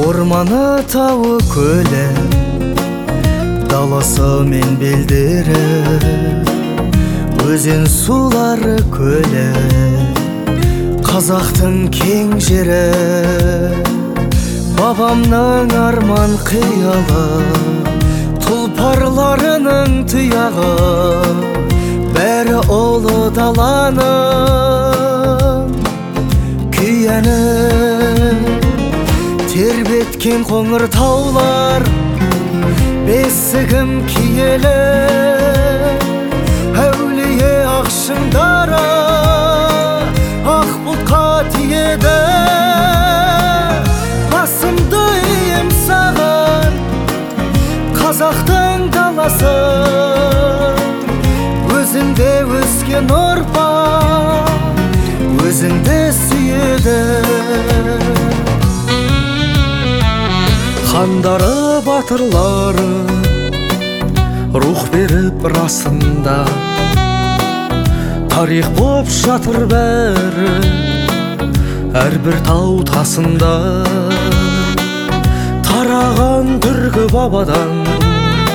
орманы, тауы, көлі, даласы мен белдері, өзен сулары, көлі, қазақтың кең жері. Бабамның арман қиялы, тұлпарларының тұяғы, бәрі ұлы даланың күйәні. Тербеткен қоңыр таулар, бесігім киелі, әулие ақшыңдары ақ бұлтқа тиеді. Басымды ием саған, қазақтың даласы, өзіңде өскен ұрпақ, өзіңді сүйеді. Хандары, батырлары рух беріп расында, тарих боп жатыр бәрі әрбір тау тасында. Тараған түркі бабадан